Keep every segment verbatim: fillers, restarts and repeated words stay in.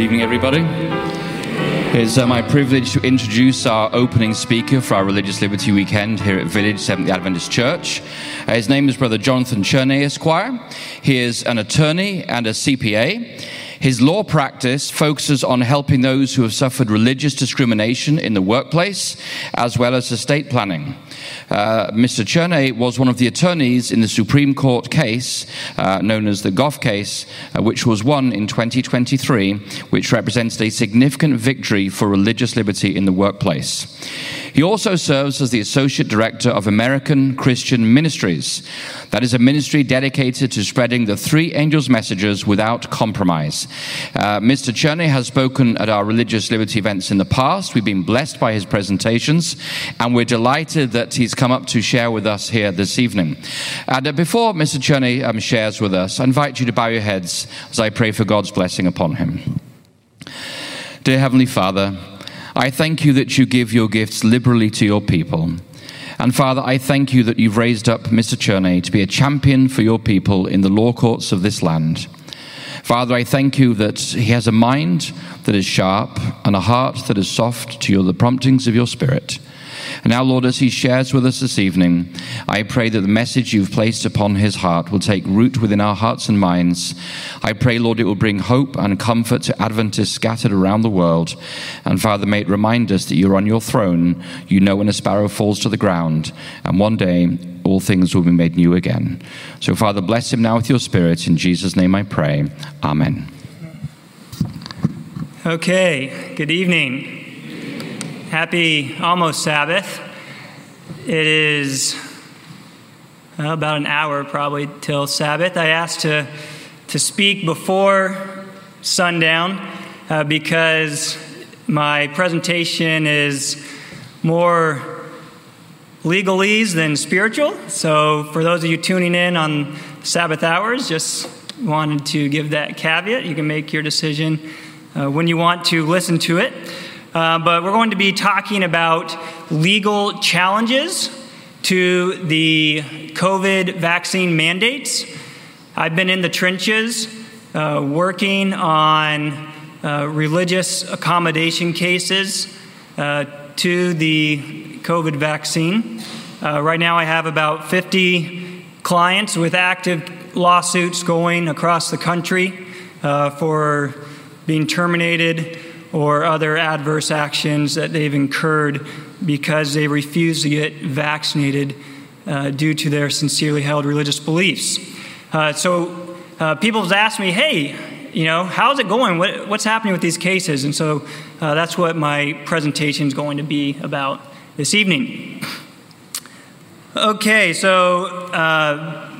evening, everybody. It's uh, my privilege to introduce our opening speaker for our Religious Liberty Weekend here at Village Seventh-day Adventist Church. Uh, his name is Brother Jonathan Cherney, Esquire. He is an attorney and a C P A. His law practice focuses on helping those who have suffered religious discrimination in the workplace, as well as estate planning. Uh, Mister Cherney was one of the attorneys in the Supreme Court case uh, known as the Goff case, uh, which was won in twenty twenty-three, which represented a significant victory for religious liberty in the workplace. He also serves as the Associate Director of American Christian Ministries. That is a ministry dedicated to spreading the three angels' messages without compromise. Uh, Mister Cherney has spoken at our religious liberty events in the past. We've been blessed by his presentations, and we're delighted that he's come up to share with us here this evening. And uh, before Mister Cherney um, shares with us, I invite you to bow your heads as I pray for God's blessing upon him. Dear Heavenly Father, I thank you that you give your gifts liberally to your people. And Father, I thank you that you've raised up Mister Cherney to be a champion for your people in the law courts of this land. Father, I thank you that he has a mind that is sharp and a heart that is soft to your, the promptings of your Spirit. And now, Lord, as he shares with us this evening, I pray that the message you've placed upon his heart will take root within our hearts and minds. I pray, Lord, it will bring hope and comfort to Adventists scattered around the world. And Father, may it remind us that you're on your throne. You know when a sparrow falls to the ground, and one day all things will be made new again. So, Father, bless him now with your Spirit. In Jesus' name I pray. Amen. Okay, good evening. Happy almost Sabbath. It is well, about an hour probably till Sabbath. I asked to, to speak before sundown uh, because my presentation is more legalese than spiritual. So for those of you tuning in on Sabbath hours, just wanted to give that caveat. You can make your decision uh, when you want to listen to it. Uh, but we're going to be talking about legal challenges to the COVID vaccine mandates. I've been in the trenches uh, working on uh, religious accommodation cases uh, to the COVID vaccine. Uh, right now I have about fifty clients with active lawsuits going across the country uh, for being terminated or other adverse actions that they've incurred because they refuse to get vaccinated uh, due to their sincerely held religious beliefs. Uh, so uh, people have asked me, hey, you know, how's it going? What, what's happening with these cases? And so uh, that's what my presentation is going to be about this evening. Okay, so uh,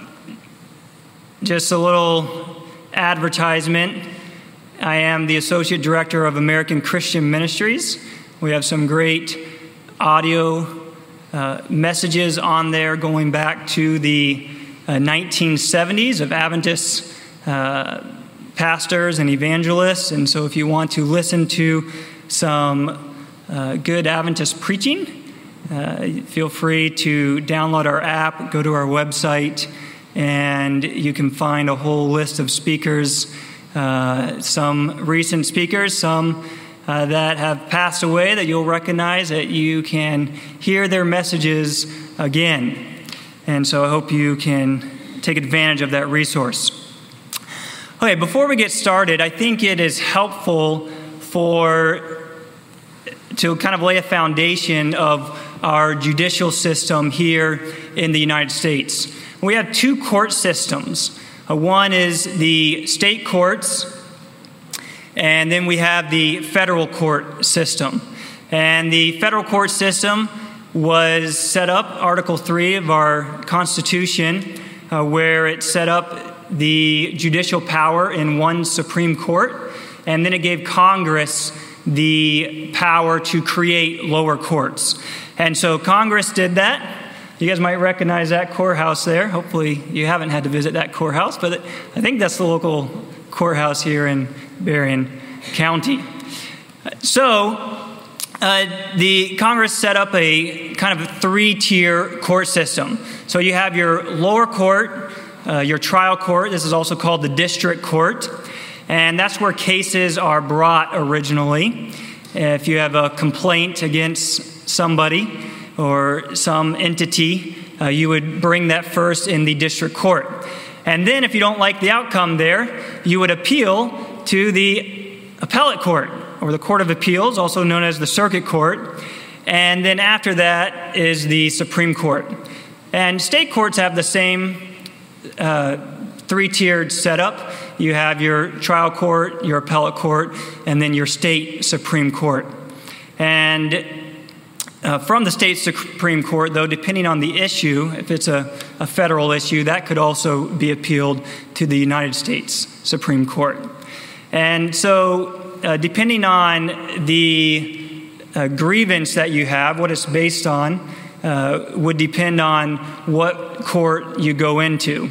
just a little advertisement. I am the Associate Director of American Christian Ministries. We have some great audio uh, messages on there going back to the uh, nineteen seventies of Adventist uh, pastors and evangelists. And so if you want to listen to some uh, good Adventist preaching, uh, feel free to download our app, go to our website, and you can find a whole list of speakers. Uh, some recent speakers, some uh, that have passed away that you'll recognize, that you can hear their messages again. And so I hope you can take advantage of that resource. Okay, before we get started, I think it is helpful for to kind of lay a foundation of our judicial system here in the United States. We have two court systems. Uh, one is the state courts, and then we have the federal court system. And the federal court system was set up, Article three of our Constitution, uh, where it set up the judicial power in one Supreme Court, and then it gave Congress the power to create lower courts. And so Congress did that. You guys might recognize that courthouse there. Hopefully you haven't had to visit that courthouse, but I think that's the local courthouse here in Berrien County. So uh, the Congress set up a kind of a three-tier court system. So you have your lower court, uh, your trial court. This is also called the district court. And that's where cases are brought originally. If you have a complaint against somebody or some entity, uh, you would bring that first in the district court. And then if you don't like the outcome there, you would appeal to the appellate court, or the Court of Appeals, also known as the Circuit Court. And then after that is the Supreme Court. And state courts have the same uh, three-tiered setup. You have your trial court, your appellate court, and then your state Supreme Court. And uh, from the state Supreme Court, though, depending on the issue, if it's a, a federal issue, that could also be appealed to the United States Supreme Court. And so uh, depending on the uh, grievance that you have, what it's based on, uh, would depend on what court you go into.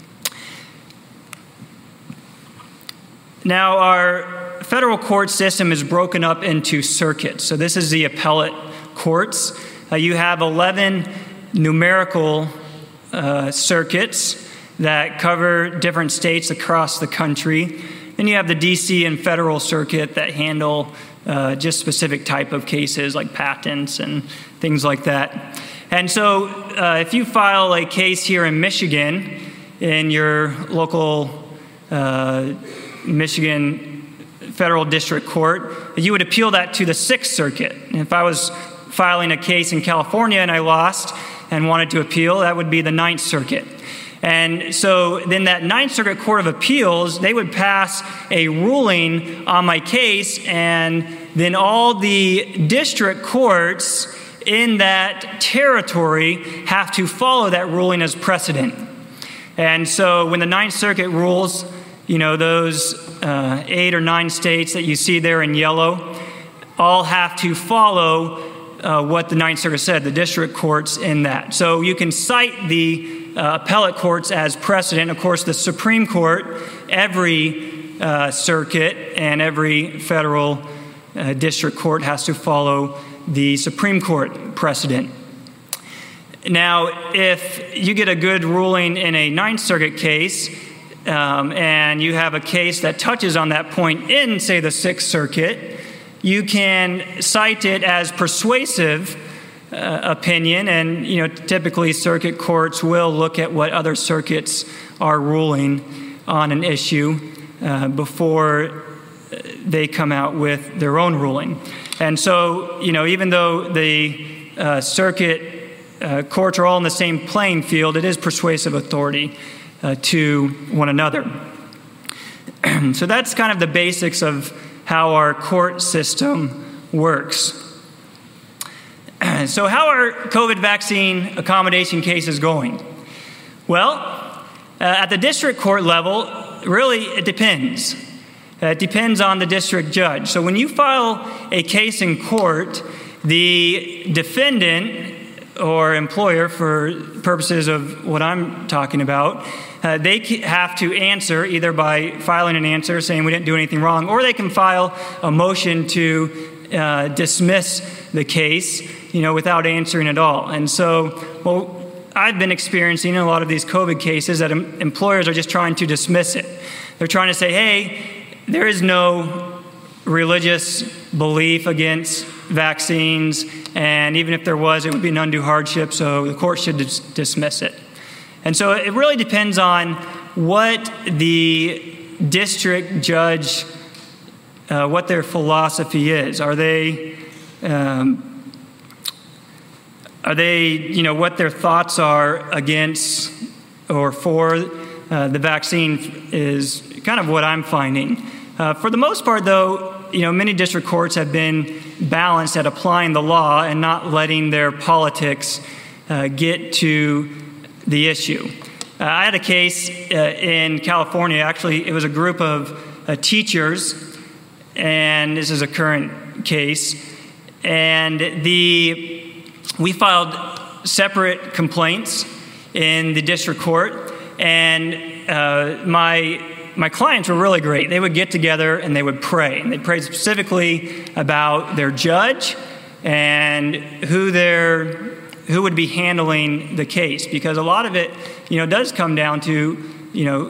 Now, our federal court system is broken up into circuits. So this is the appellate courts. Uh, you have eleven numerical uh, circuits that cover different states across the country. Then you have the D C and federal circuit that handle uh, just specific type of cases like patents and things like that. And so uh, if you file a case here in Michigan, in your local uh, Michigan Federal District Court, you would appeal that to the Sixth Circuit. And if I was filing a case in California and I lost and wanted to appeal, that would be the Ninth Circuit. And so then that Ninth Circuit Court of Appeals, they would pass a ruling on my case, and then all the district courts in that territory have to follow that ruling as precedent. And so when the Ninth Circuit rules, you know, those uh, eight or nine states that you see there in yellow all have to follow uh, what the Ninth Circuit said, the district courts in that. So you can cite the uh, appellate courts as precedent. Of course, the Supreme Court, every uh, circuit and every federal uh, district court has to follow the Supreme Court precedent. Now, if you get a good ruling in a Ninth Circuit case, um, and you have a case that touches on that point in, say, the Sixth Circuit, you can cite it as persuasive uh, opinion, and you know, typically circuit courts will look at what other circuits are ruling on an issue uh, before they come out with their own ruling. And so, you know, even though the uh, circuit uh, courts are all in the same playing field, it is persuasive authority uh, to one another. So that's kind of the basics of how our court system works. So how are COVID vaccine accommodation cases going? Well, uh, at the district court level, really it depends. Uh, it depends on the district judge. So when you file a case in court, the defendant or employer, for purposes of what I'm talking about, uh, they have to answer either by filing an answer saying we didn't do anything wrong, or they can file a motion to uh, dismiss the case, you know, without answering at all. And so, well, I've been experiencing in a lot of these COVID cases that em- employers are just trying to dismiss it. They're trying to say, hey, there is no religious belief against vaccines, and even if there was, it would be an undue hardship, so the court should dis- dismiss it. And so it really depends on what the district judge, uh, what their philosophy is. Are they, um, are they, you know, what their thoughts are against or for uh, the vaccine is kind of what I'm finding. Uh, for the most part, though, you know, many district courts have been balanced at applying the law and not letting their politics uh, get to the issue. Uh, I had a case uh, in California. Actually, it was a group of uh, teachers, and this is a current case. And the we filed separate complaints in the district court, and uh, my My clients were really great. They would get together and they would pray. And they prayed specifically about their judge and who their who would be handling the case, because a lot of it, you know, does come down to, you know,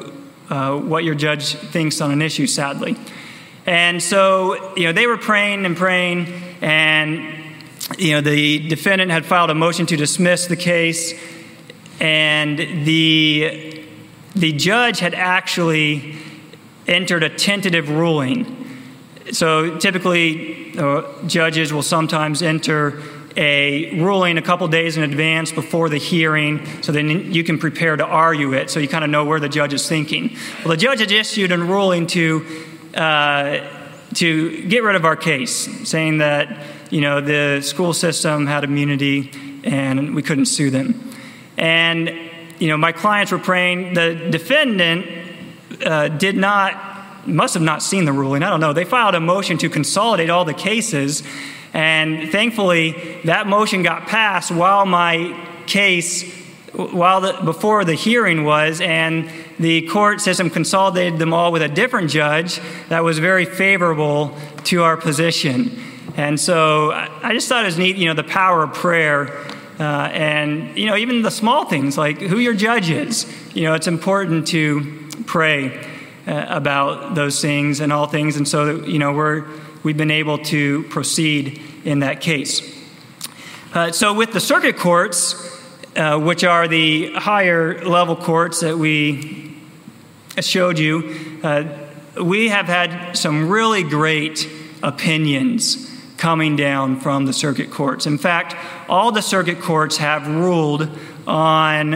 uh, what your judge thinks on an issue, sadly. And so, you know, they were praying and praying, and, you know, the defendant had filed a motion to dismiss the case, and the, the judge had actually entered a tentative ruling. So typically, uh, judges will sometimes enter a ruling a couple days in advance before the hearing, so then you can prepare to argue it, so you kind of know where the judge is thinking. Well, the judge had issued a ruling to uh, to get rid of our case, saying that, you know, the school system had immunity and we couldn't sue them. And, you know, my clients were praying. The defendant uh, did not, must have not seen the ruling. I don't know. They filed a motion to consolidate all the cases, and thankfully that motion got passed while my case, while the, before the hearing was, and the court system consolidated them all with a different judge that was very favorable to our position. And so I just thought it was neat, you know, the power of prayer, uh, and, you know, even the small things like who your judge is. You know, it's important to pray uh, about those things and all things. And so, you know, we're, we've been able to proceed in that case. Uh, so with the circuit courts, uh, which are the higher level courts that we showed you, uh, we have had some really great opinions coming down from the circuit courts. In fact, all the circuit courts have ruled on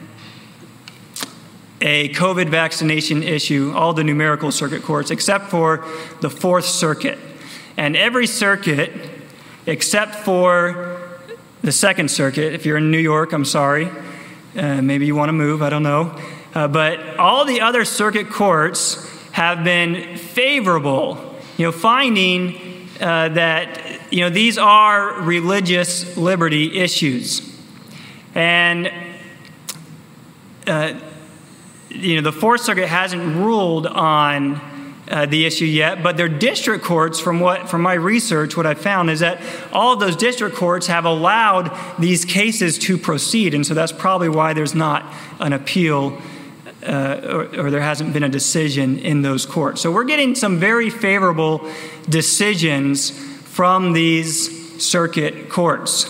a COVID vaccination issue, all the numerical circuit courts, except for the Fourth Circuit. And every circuit, except for the Second Circuit, if you're in New York, I'm sorry, uh, maybe you want to move, I don't know. Uh, but all the other circuit courts have been favorable, you know, finding uh, that, you know, these are religious liberty issues. And, uh, you know, the Fourth Circuit hasn't ruled on uh, the issue yet, but their district courts, from what from my research, what I found is that all of those district courts have allowed these cases to proceed. And so that's probably why there's not an appeal Uh, or, or there hasn't been a decision in those courts. So we're getting some very favorable decisions from these circuit courts.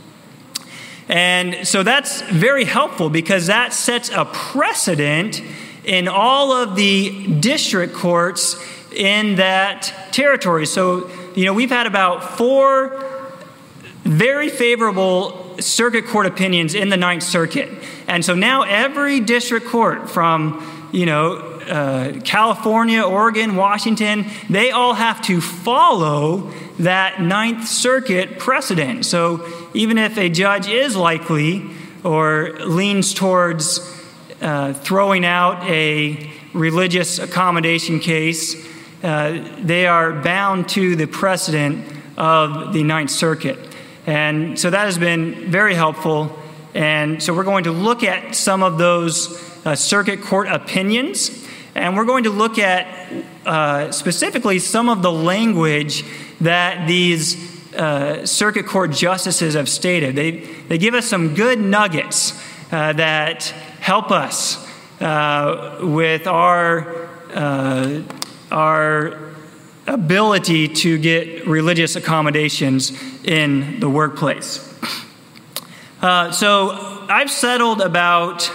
And so that's very helpful because that sets a precedent in all of the district courts in that territory. So, you know, we've had about four very favorable circuit court opinions in the Ninth Circuit. And so now every district court from, you know, uh, California, Oregon, Washington, they all have to follow that Ninth Circuit precedent. So even if a judge is likely or leans towards uh, throwing out a religious accommodation case, uh, they are bound to the precedent of the Ninth Circuit. And so that has been very helpful. And so we're going to look at some of those uh, circuit court opinions, and we're going to look at uh, specifically some of the language that these uh, circuit court justices have stated. They, they give us some good nuggets uh, that help us uh, with our, uh, our ability to get religious accommodations in the workplace. Uh, so I've settled about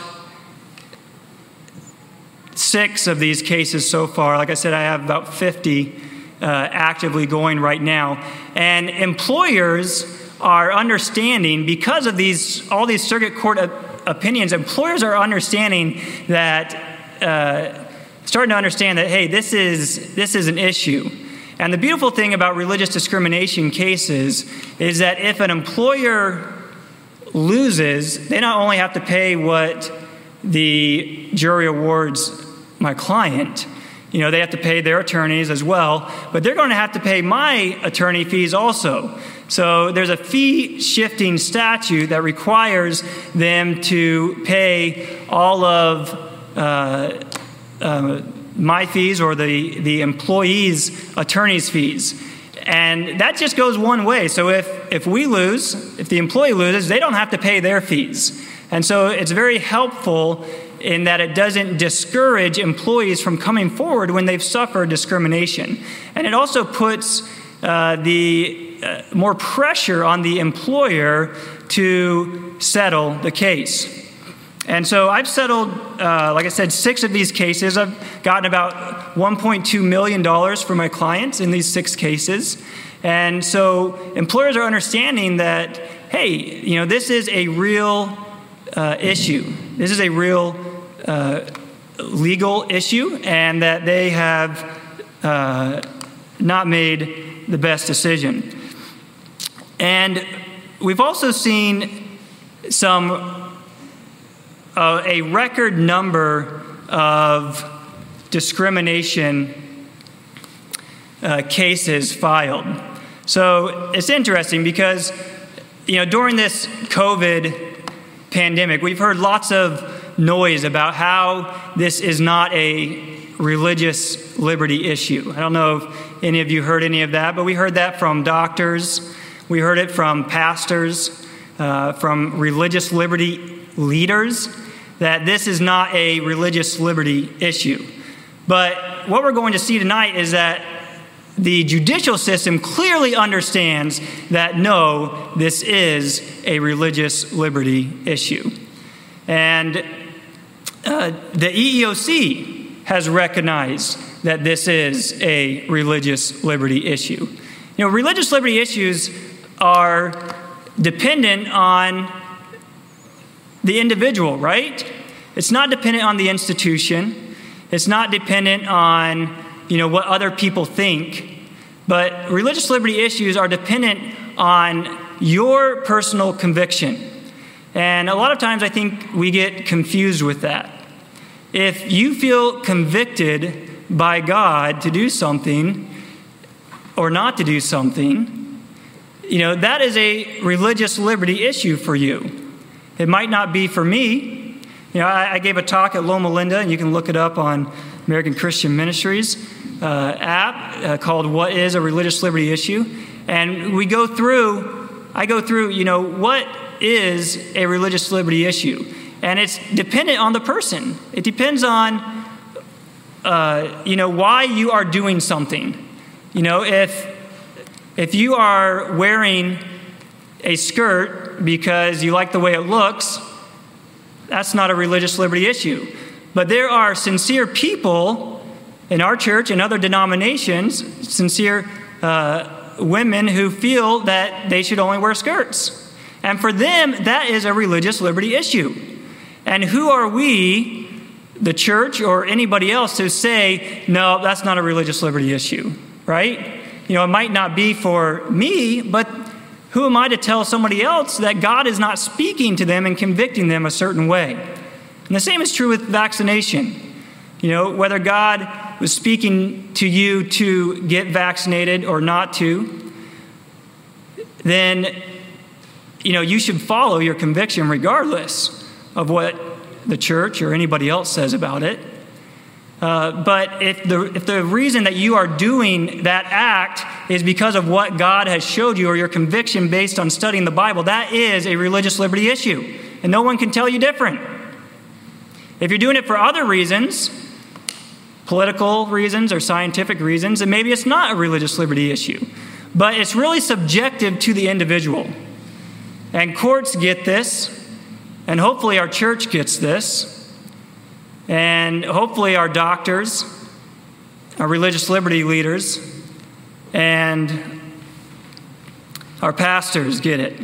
six of these cases so far. Like I said, I have about fifty uh, actively going right now. And employers are understanding, because of these all these circuit court op- opinions, employers are understanding that, uh, starting to understand that, hey, this is this is an issue. And the beautiful thing about religious discrimination cases is that if an employer loses, they not only have to pay what the jury awards my client, you know, they have to pay their attorneys as well, but they're going to have to pay my attorney fees also. So there's a fee shifting statute that requires them to pay all of uh, uh, my fees or the, the employee's attorney's fees. And that just goes one way. So if, if we lose, if the employee loses, they don't have to pay their fees. And so it's very helpful in that it doesn't discourage employees from coming forward when they've suffered discrimination. And it also puts uh, the uh, more pressure on the employer to settle the case. And so I've settled, uh, like I said, six of these cases. I've gotten about one point two million dollars for my clients in these six cases. And so employers are understanding that, hey, you know, this is a real uh, issue. This is a real uh, legal issue, and that they have uh, not made the best decision. And we've also seen some Uh, a record number of discrimination uh, cases filed. So it's interesting because, you know, during this COVID pandemic, we've heard lots of noise about how this is not a religious liberty issue. I don't know if any of you heard any of that, but we heard that from doctors. We heard it from pastors, uh, from religious liberty leaders, that this is not a religious liberty issue. But what we're going to see tonight is that the judicial system clearly understands that, no, this is a religious liberty issue. And uh, the E E O C has recognized that this is a religious liberty issue. You know, religious liberty issues are dependent on the individual, right? It's not dependent on the institution. It's not dependent on, you know, what other people think. But religious liberty issues are dependent on your personal conviction. And a lot of times I think we get confused with that. If you feel convicted by God to do something or not to do something, you know, that is a religious liberty issue for you. It might not be for me. You know, I, I gave a talk at Loma Linda, and you can look it up on American Christian Ministries uh, app uh, called "What is a Religious Liberty Issue?" And we go through, I go through, you know, what is a religious liberty issue, and it's dependent on the person. It depends on, uh, you know, why you are doing something. You know, if if you are wearing a skirt because you like the way it looks, that's not a religious liberty issue. But there are sincere people in our church and other denominations, sincere uh, women who feel that they should only wear skirts. And for them, that is a religious liberty issue. And who are we, the church or anybody else, to say, no, that's not a religious liberty issue, right? You know, it might not be for me, but who am I to tell somebody else that God is not speaking to them and convicting them a certain way? And the same is true with vaccination. You know, whether God was speaking to you to get vaccinated or not to, then, you know, you should follow your conviction regardless of what the church or anybody else says about it. Uh, but if the if the reason that you are doing that act is because of what God has showed you or your conviction based on studying the Bible, that is a religious liberty issue. And no one can tell you different. If you're doing it for other reasons, political reasons or scientific reasons, then maybe it's not a religious liberty issue. But it's really subjective to the individual. And courts get this, and hopefully our church gets this. And hopefully our doctors, our religious liberty leaders, and our pastors get it.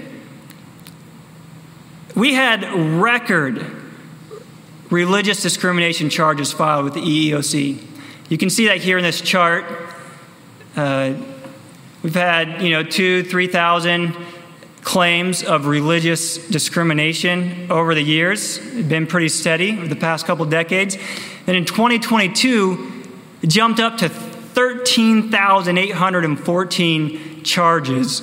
We had record religious discrimination charges filed with the E E O C. You can see that here in this chart. Uh, we've had, you know, two, three thousand claims of religious discrimination over the years. It's been pretty steady over the past couple decades. And in twenty twenty-two, it jumped up to thirteen thousand eight hundred fourteen charges.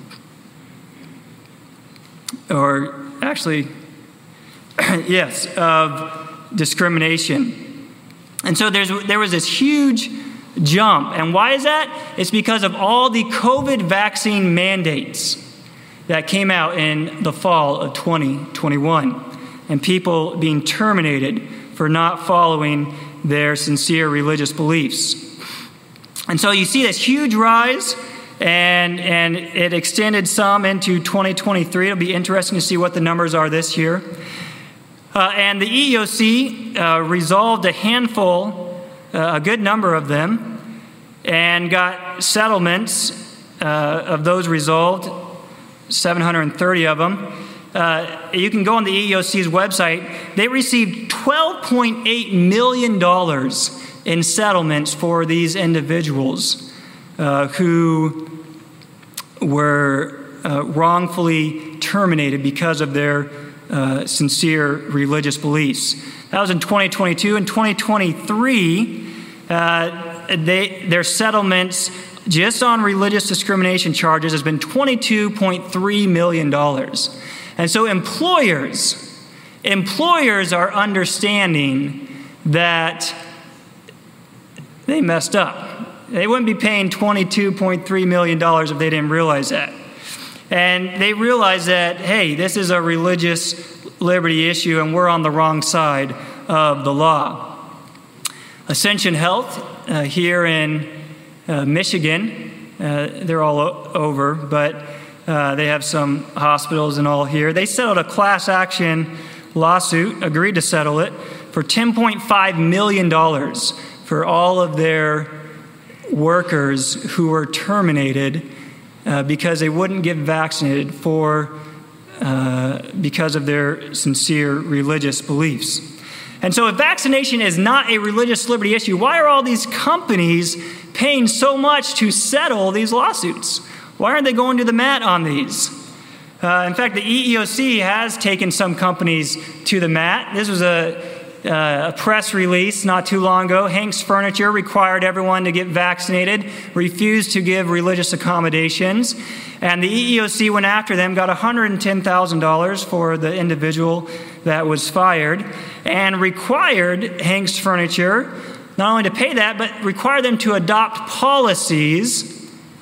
Or actually, yes, of discrimination. And so there's, there was this huge jump. And why is that? It's because of all the COVID vaccine mandates that came out in the fall of twenty twenty-one, and people being terminated for not following their sincere religious beliefs. And so you see this huge rise, and, and it extended some into twenty twenty-three. It'll be interesting to see what the numbers are this year. Uh, and the E E O C uh, resolved a handful, uh, a good number of them, and got settlements uh, of those resolved, seven hundred thirty of them. Uh, you can go on the E E O C's website. They received twelve point eight million dollars in settlements for these individuals uh, who were uh, wrongfully terminated because of their uh, sincere religious beliefs. That was in twenty twenty-two. In twenty twenty-three, uh, they, their settlements just on religious discrimination charges has been twenty-two point three million dollars. And so employers, employers are understanding that they messed up. They wouldn't be paying twenty-two point three million dollars if they didn't realize that. And they realize that, hey, this is a religious liberty issue and we're on the wrong side of the law. Ascension Health uh, here in uh, Michigan, uh, they're all o- over, but uh, they have some hospitals and all here. They settled a class action lawsuit, agreed to settle it, for ten point five million dollars for all of their workers who were terminated uh, because they wouldn't get vaccinated for uh, because of their sincere religious beliefs. And so if vaccination is not a religious liberty issue, why are all these companies paying so much to settle these lawsuits? Why aren't they going to the mat on these? Uh, in fact, the E E O C has taken some companies to the mat. This was a Uh, a press release not too long ago. Hank's Furniture required everyone to get vaccinated, refused to give religious accommodations, and the E E O C went after them, got one hundred ten thousand dollars for the individual that was fired, and required Hank's Furniture not only to pay that, but required them to adopt policies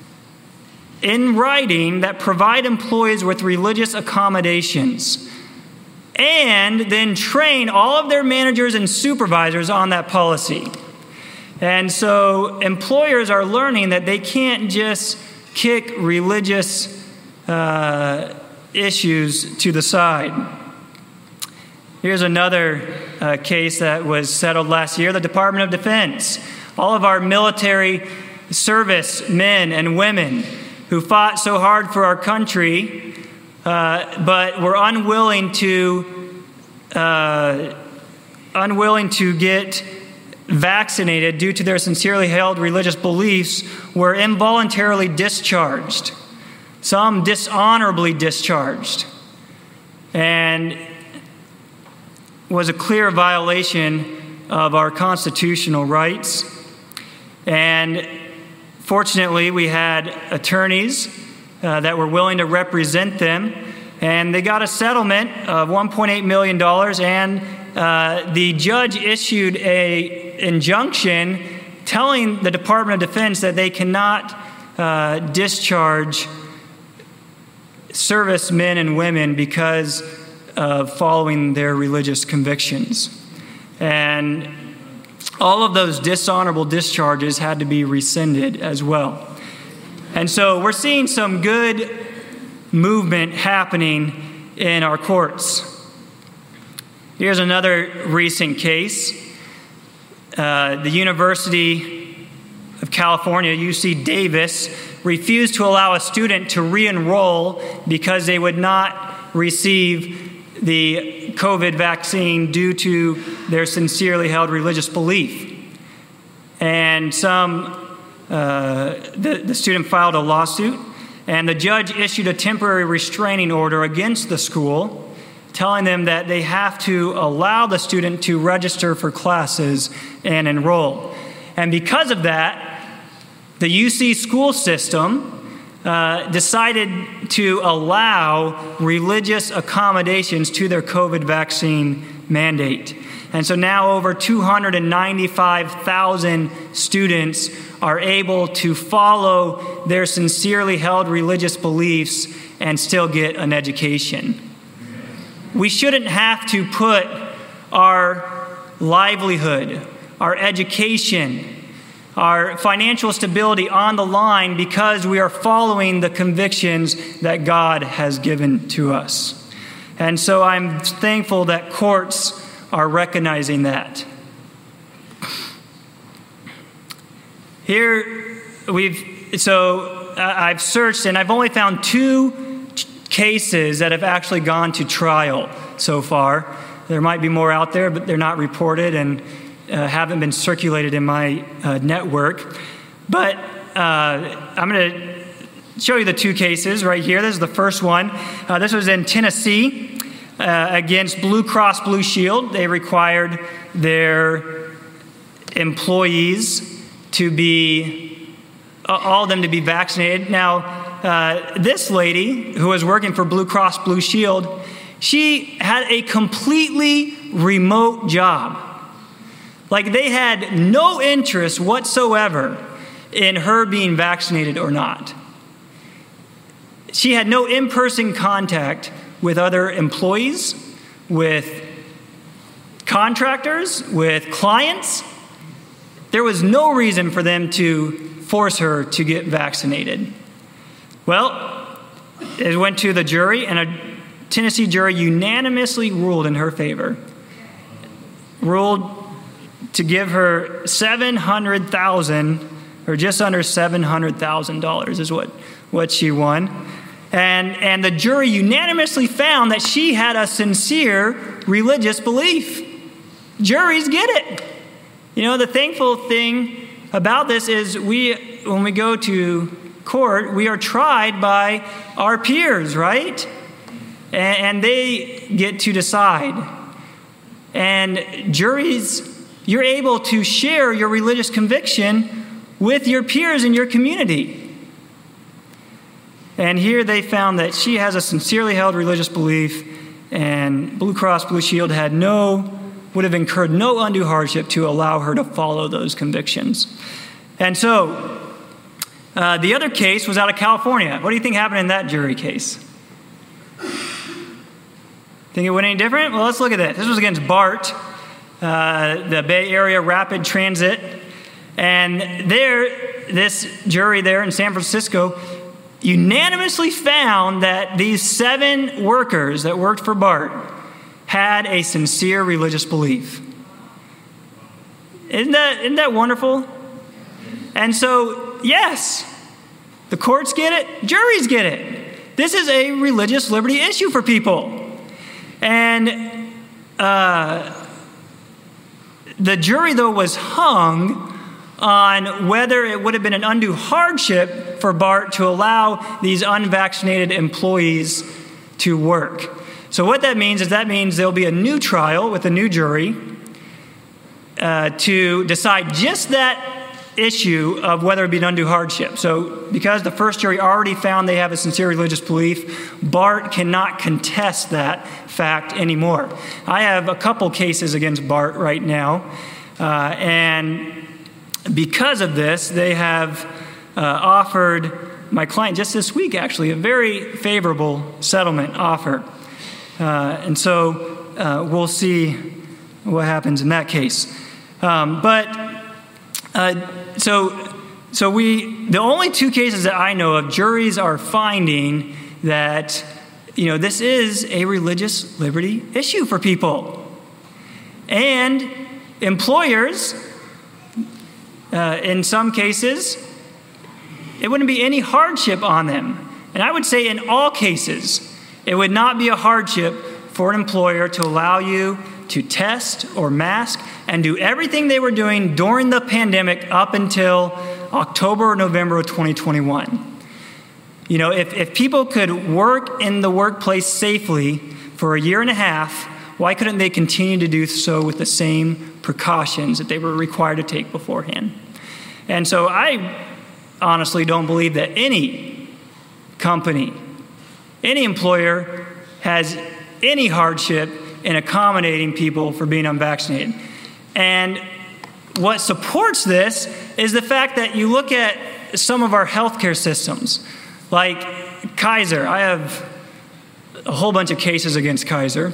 in writing that provide employees with religious accommodations, and then train all of their managers and supervisors on that policy. And so employers are learning that they can't just kick religious uh, issues to the side. Here's another uh, case that was settled last year, the Department of Defense. All of our military service men and women who fought so hard for our country Uh, but were unwilling to uh, unwilling to get vaccinated due to their sincerely held religious beliefs, were involuntarily discharged, some dishonorably discharged, and was a clear violation of our constitutional rights. And fortunately, we had attorneys Uh, that were willing to represent them, and they got a settlement of one point eight million dollars, and uh, the judge issued a injunction telling the Department of Defense that they cannot uh, discharge servicemen and women because of following their religious convictions. And all of those dishonorable discharges had to be rescinded as well. And so we're seeing some good movement happening in our courts. Here's another recent case. Uh, the University of California, U C Davis, refused to allow a student to re-enroll because they would not receive the COVID vaccine due to their sincerely held religious belief. And some Uh, the, the student filed a lawsuit, and the judge issued a temporary restraining order against the school, telling them that they have to allow the student to register for classes and enroll. And because of that, the U C school system uh, decided to allow religious accommodations to their COVID vaccine mandate. And so now over two hundred ninety-five thousand students are able to follow their sincerely held religious beliefs and still get an education. We shouldn't have to put our livelihood, our education, our financial stability on the line because we are following the convictions that God has given to us. And so I'm thankful that courts are recognizing that. Here we've, so I've searched and I've only found two cases that have actually gone to trial so far. There might be more out there, but they're not reported and uh, haven't been circulated in my uh, network. But uh, I'm going to show you the two cases right here. This is the first one. Uh, this was in Tennessee uh, against Blue Cross Blue Shield. They required their employees to be, uh, all of them to be vaccinated. Now, uh, this lady who was working for Blue Cross Blue Shield, she had a completely remote job. Like they had no interest whatsoever in her being vaccinated or not. She had no in-person contact with other employees, with contractors, with clients. There was no reason for them to force her to get vaccinated. Well, it went to the jury, and a Tennessee jury unanimously ruled in her favor. Ruled to give her seven hundred thousand dollars, or just under seven hundred thousand dollars is what, what she won. And, and the jury unanimously found that she had a sincere religious belief. Juries get it. You know, the thankful thing about this is we, when we go to court, we are tried by our peers, right? And, and they get to decide. And juries, you're able to share your religious conviction with your peers in your community. And here they found that she has a sincerely held religious belief, and Blue Cross Blue Shield had no, would have incurred no undue hardship to allow her to follow those convictions. And so, uh, the other case was out of California. What do you think happened in that jury case? Think it went any different? Well, let's look at this. This was against BART, uh, the Bay Area Rapid Transit. And there, this jury there in San Francisco unanimously found that these seven workers that worked for BART had a sincere religious belief. Isn't that, isn't that wonderful? And so, yes, the courts get it, juries get it. This is a religious liberty issue for people. And uh, the jury, though, was hung on whether it would have been an undue hardship for BART to allow these unvaccinated employees to work. So what that means is that means there'll be a new trial with a new jury uh, to decide just that issue of whether it be an undue hardship. So because the first jury already found they have a sincere religious belief, BART cannot contest that fact anymore. I have a couple cases against BART right now, uh, and because of this, they have uh, offered my client just this week, actually, a very favorable settlement offer. Uh, and so uh, we'll see what happens in that case. Um, but uh, so, so we, the only two cases that I know of, juries are finding that, you know, this is a religious liberty issue for people. And employers, Uh, in some cases, it wouldn't be any hardship on them. And I would say in all cases, it would not be a hardship for an employer to allow you to test or mask and do everything they were doing during the pandemic up until October or November of twenty twenty-one. You know, if, if people could work in the workplace safely for a year and a half, why couldn't they continue to do so with the same precautions that they were required to take beforehand? And so I honestly don't believe that any company, any employer has any hardship in accommodating people for being unvaccinated. And what supports this is the fact that you look at some of our healthcare systems, like Kaiser. I have a whole bunch of cases against Kaiser.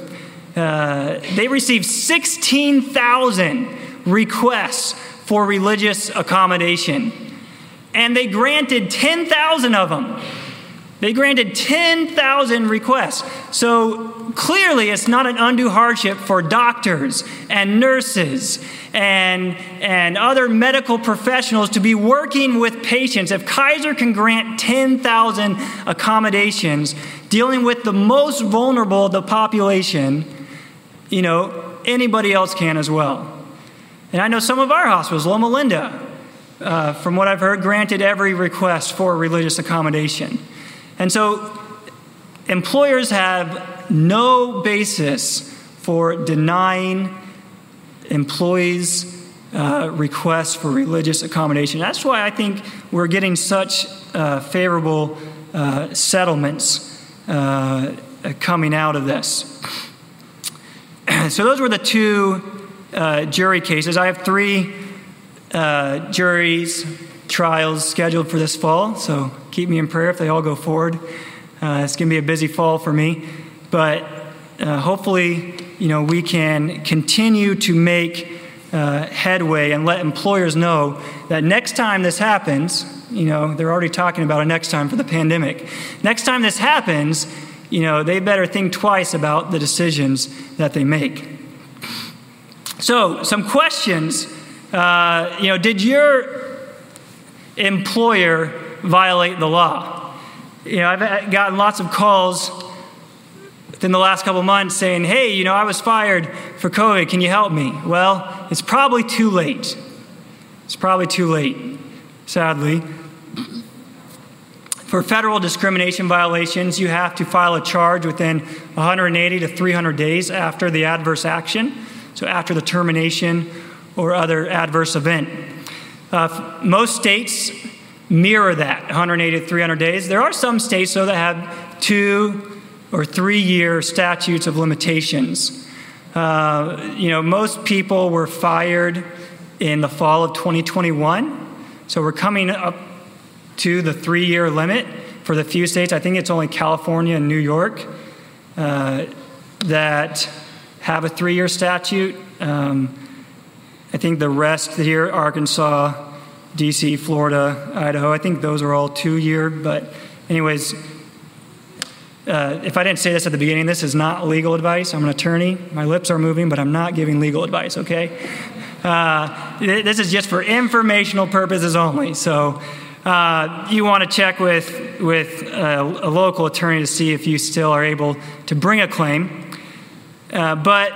uh, they received sixteen thousand requests for religious accommodation, and they granted ten thousand of them. They granted ten thousand requests. So clearly it's not an undue hardship for doctors and nurses and, and other medical professionals to be working with patients. If Kaiser can grant ten thousand accommodations dealing with the most vulnerable of the population, you know, anybody else can as well. And I know some of our hospitals, Loma Linda, uh, from what I've heard, granted every request for religious accommodation. And so employers have no basis for denying employees uh, requests for religious accommodation. That's why I think we're getting such uh, favorable uh, settlements uh, coming out of this. So those were the two uh, jury cases. I have three uh, juries trials scheduled for this fall, so keep me in prayer if they all go forward. Uh, it's going to be a busy fall for me, but uh, hopefully, you know, we can continue to make uh, headway and let employers know that next time this happens, you know, they're already talking about a next time for the pandemic. Next time this happens, you know, they better think twice about the decisions that they make. So, some questions. Uh, you know, did your employer violate the law? You know, I've gotten lots of calls within the last couple months saying, hey, you know, I was fired for COVID. Can you help me? Well, it's probably too late. It's probably too late, sadly. For federal discrimination violations, you have to file a charge within one hundred eighty to three hundred days after the adverse action, so after the termination or other adverse event. Uh, most states mirror that, one hundred eighty to three hundred days. There are some states, though, that have two or three-year statutes of limitations. Uh, you know, most people were fired in the fall of twenty twenty-one, so we're coming up to the three-year limit for the few states. I think it's only California and New York uh, that have a three-year statute. Um, I think the rest here, Arkansas, D C, Florida, Idaho, I think those are all two-year. But anyways, uh, if I didn't say this at the beginning, this is not legal advice. I'm an attorney. My lips are moving, but I'm not giving legal advice, okay? Uh, this is just for informational purposes only. So uh, you want to check with, with a, a local attorney to see if you still are able to bring a claim. Uh, but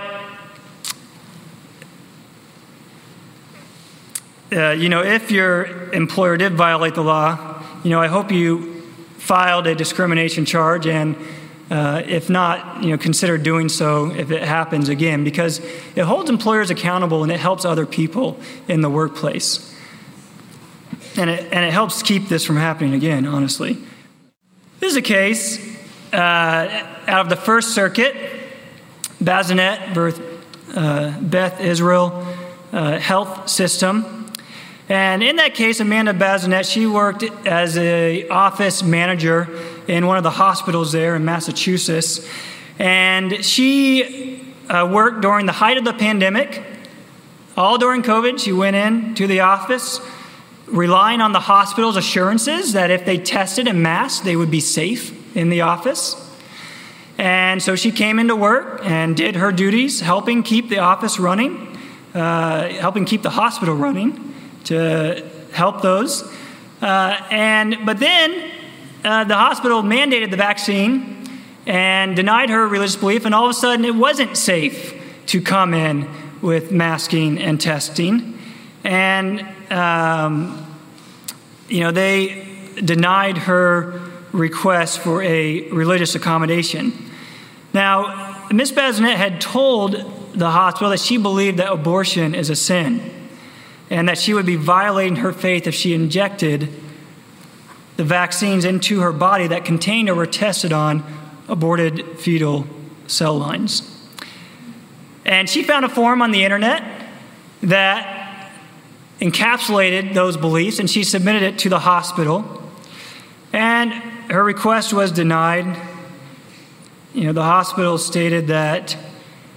Uh, you know, if your employer did violate the law, you know, I hope you filed a discrimination charge, and uh, if not, you know, consider doing so if it happens again, because it holds employers accountable and it helps other people in the workplace. And it, and it helps keep this from happening again, honestly. This is a case uh, out of the First Circuit, Bazinet versus uh, Beth Israel uh, Health System. And in that case, Amanda Bazinet, she worked as an office manager in one of the hospitals there in Massachusetts. And she uh, worked during the height of the pandemic. All during COVID, she went in to the office, relying on the hospital's assurances that if they tested and masked, they would be safe in the office. And so she came into work and did her duties, helping keep the office running, uh, helping keep the hospital running, to help those. Uh, and but then uh, the hospital mandated the vaccine and denied her religious belief, and all of a sudden it wasn't safe to come in with masking and testing. And, um, you know, they denied her request for a religious accommodation. Now, Miz Bazinet had told the hospital that she believed that abortion is a sin, and that she would be violating her faith if she injected the vaccines into her body that contained or were tested on aborted fetal cell lines. And she found a forum on the internet that encapsulated those beliefs, and she submitted it to the hospital. And her request was denied. You know, the hospital stated that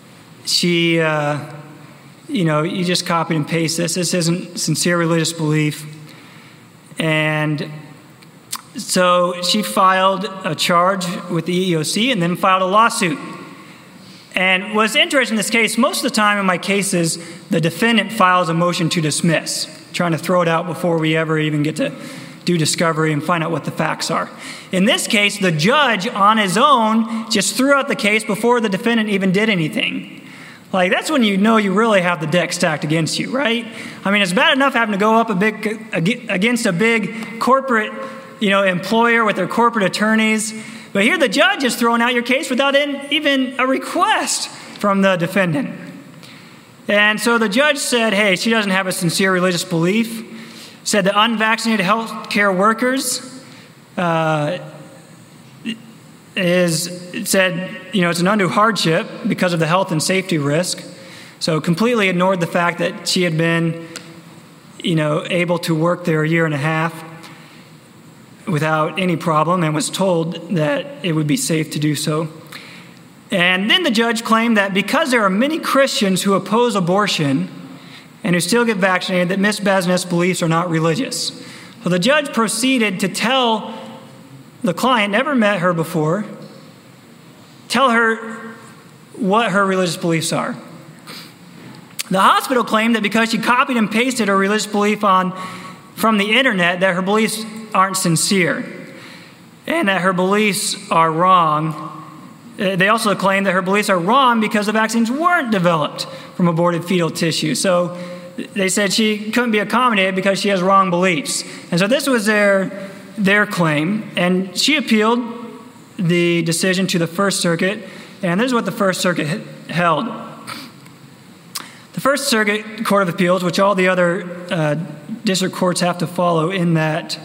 she, uh, you know, you just copied and paste this. This isn't sincere religious belief. And so she filed a charge with the E E O C and then filed a lawsuit. And what's interesting in this case, most of the time in my cases, the defendant files a motion to dismiss, trying to throw it out before we ever even get to do discovery and find out what the facts are. In this case, the judge on his own just threw out the case before the defendant even did anything. Like, that's when you know you really have the deck stacked against you, right? I mean, it's bad enough having to go up a big against a big corporate, you know, employer with their corporate attorneys. But here the judge is throwing out your case without even a request from the defendant. And so the judge said, hey, she doesn't have a sincere religious belief. Said the unvaccinated healthcare workers uh, is said, you know, it's an undue hardship because of the health and safety risk. So completely ignored the fact that she had been, you know, able to work there a year and a half without any problem and was told that it would be safe to do so. And then the judge claimed that because there are many Christians who oppose abortion and who still get vaccinated, that Miz Bazinet's beliefs are not religious. So the judge proceeded to tell the client, never met her before, tell her what her religious beliefs are. The hospital claimed that because she copied and pasted her religious belief on from the internet, that her beliefs aren't sincere and that her beliefs are wrong. They also claim that her beliefs are wrong because the vaccines weren't developed from aborted fetal tissue. So they said she couldn't be accommodated because she has wrong beliefs. And so this was their, their claim. And she appealed the decision to the First Circuit. And this is what the First Circuit held. The First Circuit Court of Appeals, which all the other uh, district courts have to follow in that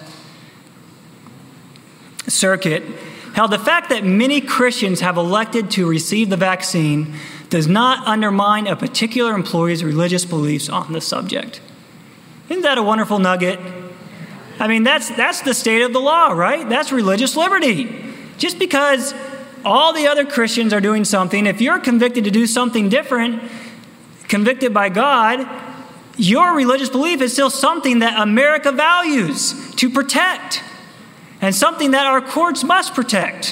circuit, held the fact that many Christians have elected to receive the vaccine does not undermine a particular employee's religious beliefs on the subject. Isn't that a wonderful nugget? I mean, that's that's the state of the law, right? That's religious liberty. Just because all the other Christians are doing something, if you're convicted to do something different, convicted by God, your religious belief is still something that America values to protect and something that our courts must protect.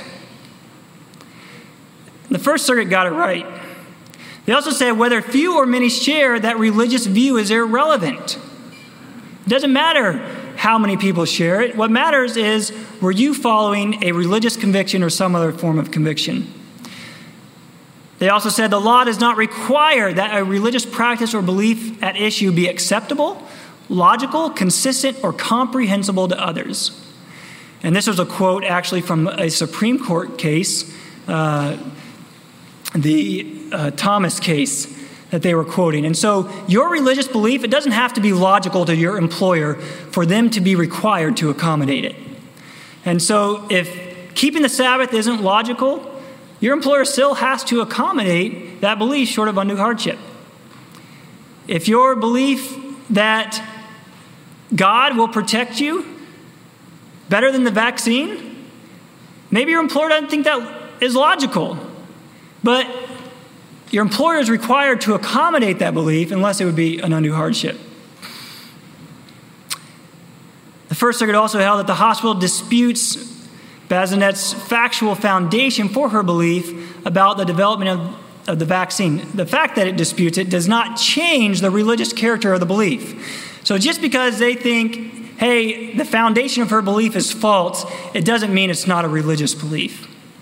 The First Circuit got it right. They also said whether few or many share that religious view is irrelevant. It doesn't matter how many people share it. What matters is, were you following a religious conviction or some other form of conviction? They also said the law does not require that a religious practice or belief at issue be acceptable, logical, consistent, or comprehensible to others. And this was a quote actually from a Supreme Court case, uh, the uh, Thomas case that they were quoting. And so your religious belief, it doesn't have to be logical to your employer for them to be required to accommodate it. And so if keeping the Sabbath isn't logical, your employer still has to accommodate that belief short of undue hardship. If your belief that God will protect you better than the vaccine, maybe your employer doesn't think that is logical, but your employer is required to accommodate that belief unless it would be an undue hardship. The First Circuit also held that the hospital disputes Bazinet's factual foundation for her belief about the development of, of the vaccine. The fact that it disputes it does not change the religious character of the belief. So just because they think, hey, the foundation of her belief is false, it doesn't mean it's not a religious belief.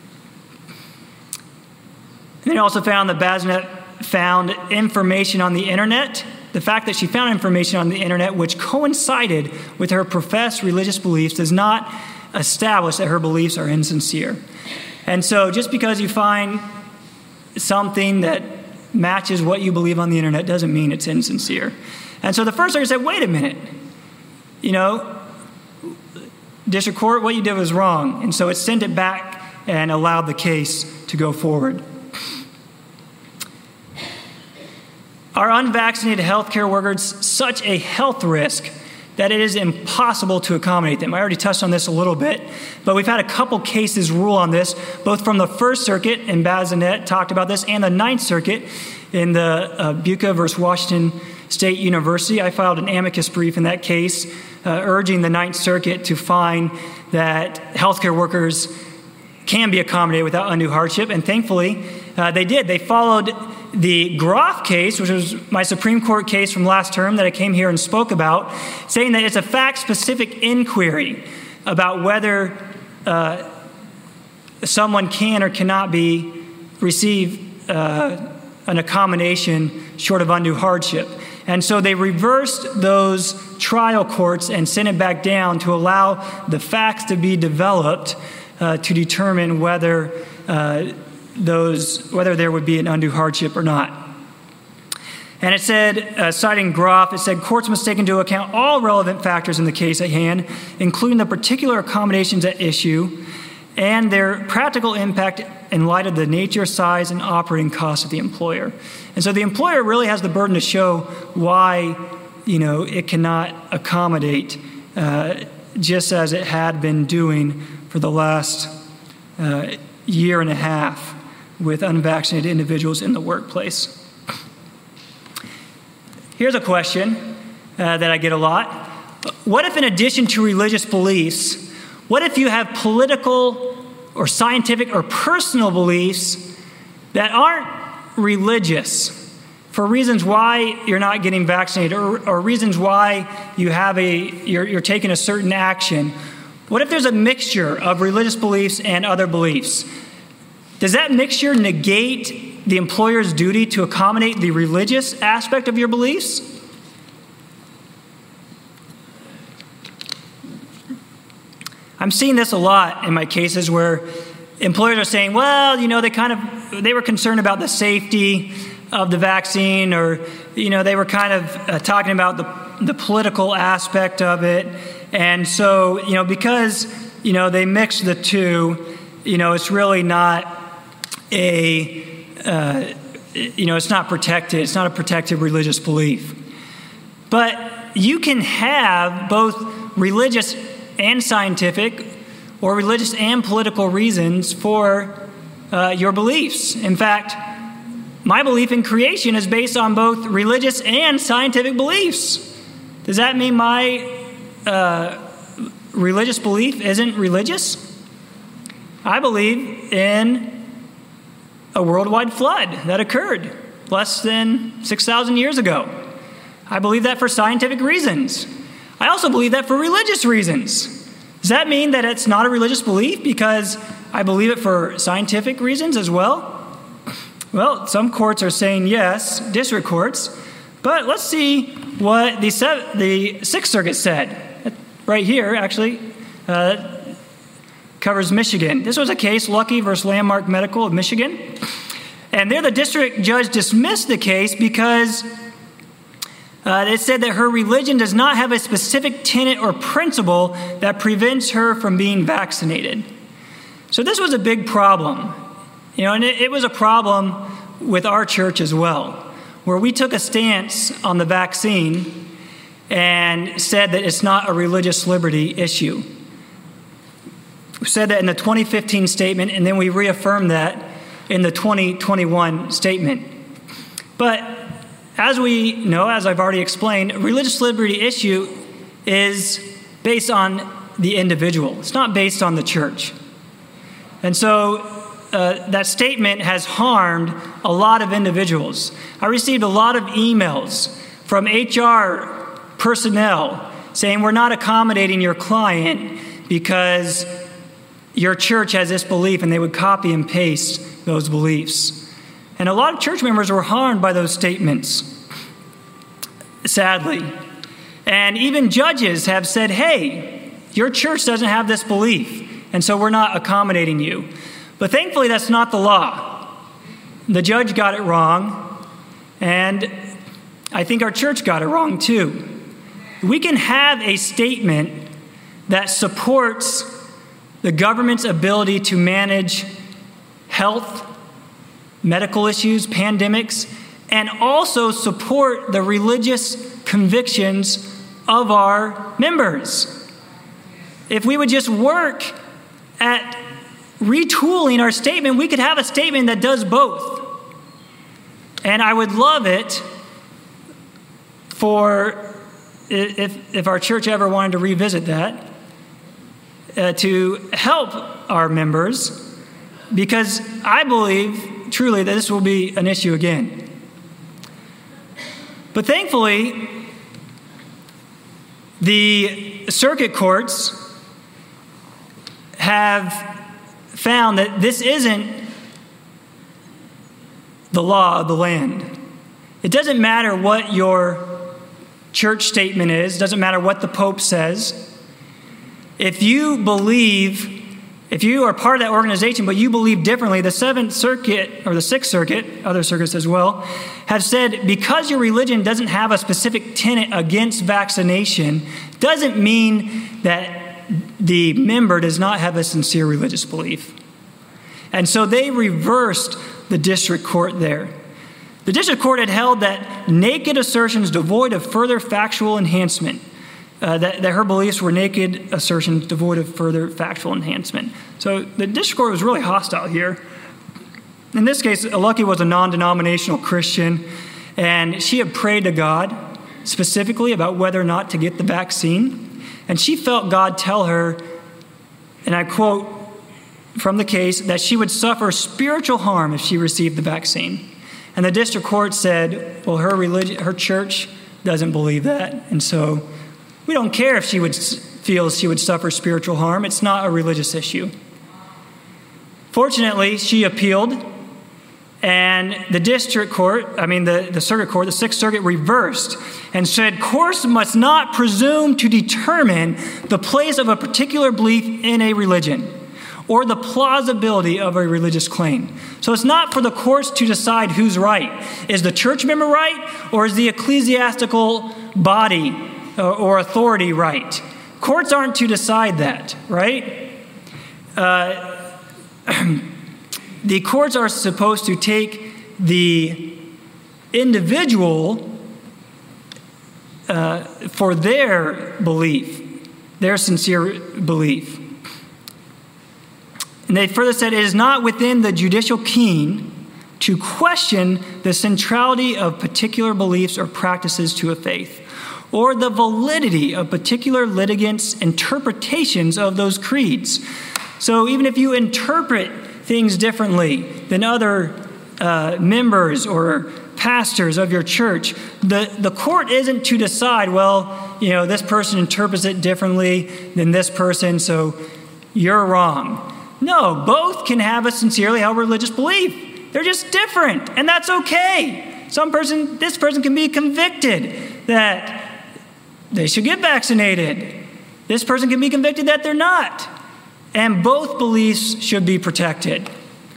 And they also found that Bazinet found information on the internet, the fact that she found information on the internet which coincided with her professed religious beliefs does not establish that her beliefs are insincere. And so just because you find something that matches what you believe on the internet doesn't mean it's insincere. And so the First Circuit said, wait a minute, you know, district court, what you did was wrong. And so it sent it back and allowed the case to go forward. Are unvaccinated healthcare workers such a health risk that it is impossible to accommodate them. I already touched on this a little bit, but we've had a couple cases rule on this, both from the First Circuit in Bazinet talked about this, and the Ninth Circuit in the uh, Buca versus Washington State University. I filed an amicus brief in that case, uh, urging the Ninth Circuit to find that healthcare workers can be accommodated without undue hardship, and thankfully uh, they did. They followed the Groff case, which was my Supreme Court case from last term that I came here and spoke about, saying that it's a fact-specific inquiry about whether uh, someone can or cannot be receive uh, an accommodation short of undue hardship. And so they reversed those trial courts and sent it back down to allow the facts to be developed uh, to determine whether uh, those whether there would be an undue hardship or not. And it said, uh, citing Groff, it said, courts must take into account all relevant factors in the case at hand, including the particular accommodations at issue and their practical impact in light of the nature, size, and operating costs of the employer. And so the employer really has the burden to show why, you know, it cannot accommodate, uh, just as it had been doing for the last uh, year and a half with unvaccinated individuals in the workplace. Here's a question uh, that I get a lot. What if, in addition to religious beliefs, what if you have political or scientific or personal beliefs that aren't religious for reasons why you're not getting vaccinated or, or reasons why you have a you're, you're taking a certain action? What if there's a mixture of religious beliefs and other beliefs? Does that mixture negate the employer's duty to accommodate the religious aspect of your beliefs? I'm seeing this a lot in my cases where employers are saying, well, you know, they kind of, they were concerned about the safety of the vaccine, or, you know, they were kind of uh, talking about the, the political aspect of it. And so, you know, because, you know, they mix the two, you know, it's really not a, uh, you know, it's not protected. It's not a protected religious belief. But you can have both religious and scientific or religious and political reasons for uh, your beliefs. In fact, my belief in creation is based on both religious and scientific beliefs. Does that mean my uh, religious belief isn't religious? I believe in a worldwide flood that occurred less than six thousand years ago. I believe that for scientific reasons. I also believe that for religious reasons. Does that mean that it's not a religious belief because I believe it for scientific reasons as well? Well, some courts are saying yes, district courts, but let's see what the, se- the Sixth Circuit said. Right here, actually, uh, covers Michigan. This was a case, Lucky versus Landmark Medical of Michigan. And there the district judge dismissed the case because uh, it said that her religion does not have a specific tenet or principle that prevents her from being vaccinated. So this was a big problem. You know, and it, it was a problem with our church as well, where we took a stance on the vaccine and said that it's not a religious liberty issue. We said that in the twenty fifteen statement, and then we reaffirmed that in the twenty twenty-one statement. But as we know, as I've already explained, a religious liberty issue is based on the individual. It's not based on the church. And so uh, that statement has harmed a lot of individuals. I received a lot of emails from H R personnel saying, we're not accommodating your client because your church has this belief, and they would copy and paste those beliefs. And a lot of church members were harmed by those statements, sadly. And even judges have said, hey, your church doesn't have this belief, and so we're not accommodating you. But thankfully, that's not the law. The judge got it wrong, and I think our church got it wrong too. We can have a statement that supports the government's ability to manage health, medical issues, pandemics, and also support the religious convictions of our members. If we would just work at retooling our statement, we could have a statement that does both. And I would love it for, if, if our church ever wanted to revisit that, uh, to help our members, because I believe truly that this will be an issue again. But thankfully, the circuit courts have found that this isn't the law of the land. It doesn't matter what your church statement is, doesn't matter what the Pope says. If you believe, if you are part of that organization, but you believe differently, the Seventh Circuit, or the Sixth Circuit, other circuits as well, have said because your religion doesn't have a specific tenet against vaccination, doesn't mean that the member does not have a sincere religious belief. And so they reversed the district court there. The district court had held that naked assertions devoid of further factual enhancement, uh, that, that her beliefs were naked assertions devoid of further factual enhancement. So the district court was really hostile here. In this case, Lucky was a non-denominational Christian, and she had prayed to God specifically about whether or not to get the vaccine. And she felt God tell her, and I quote from the case, that she would suffer spiritual harm if she received the vaccine. And the district court said, well, her religion, her church doesn't believe that. And so we don't care if she would feel she would suffer spiritual harm. It's not a religious issue. Fortunately, she appealed, and the district court, I mean the, the circuit court, the Sixth Circuit reversed and said, courts must not presume to determine the place of a particular belief in a religion or the plausibility of a religious claim. So it's not for the courts to decide who's right. Is the church member right, or is the ecclesiastical body or authority right? Courts aren't to decide that, right? Uh, the courts are supposed to take the individual uh, for their belief, their sincere belief. And they further said, it is not within the judicial ken to question the centrality of particular beliefs or practices to a faith, or the validity of particular litigants' interpretations of those creeds. So even if you interpret things differently than other uh, members or pastors of your church, the, the court isn't to decide, well, you know, this person interprets it differently than this person, so you're wrong. No, both can have a sincerely held religious belief. They're just different, and that's okay. Some person, this person can be convicted that they should get vaccinated. This person can be convicted that they're not. And both beliefs should be protected.